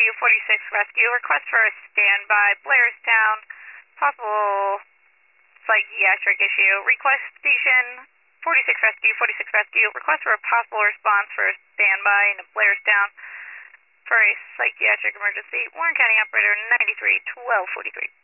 Rescue, 46 Rescue. Request for a standby. Blairstown. Possible psychiatric issue. Request station 46 Rescue, 46 Rescue. Request for a possible response for a standby in Blairstown for a psychiatric emergency. Warren County Operator 93-1243.